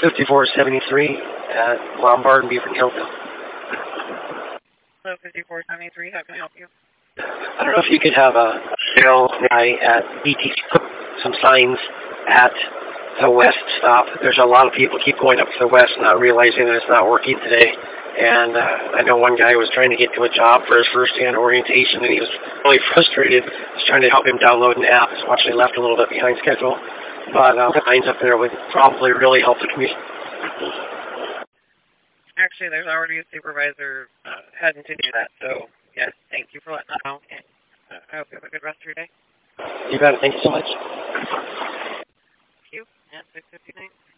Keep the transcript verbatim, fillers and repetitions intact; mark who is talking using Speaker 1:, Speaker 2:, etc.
Speaker 1: fifty-four seventy-three at Lombard and Beaver Hilton.
Speaker 2: Hello, fifty-four seventy-three, how can I help you?
Speaker 1: I don't know if you could have a sales guy at B T C put some signs at the west stop. There's a lot of people keep going up to the west, not realizing that it's not working today. And uh, I know one guy was trying to get to a job for his first-hand orientation, and he was really frustrated. I was trying to help him download an app, so actually left a little bit behind schedule. But uh, the signs up there would probably really help the community.
Speaker 2: Actually, there's already a supervisor uh, heading to do that, so yes, thank you for letting us know. And, uh, I hope you have a good rest of your day.
Speaker 1: You got it. Thank you so much.
Speaker 2: Thank you. And six fifty-nine.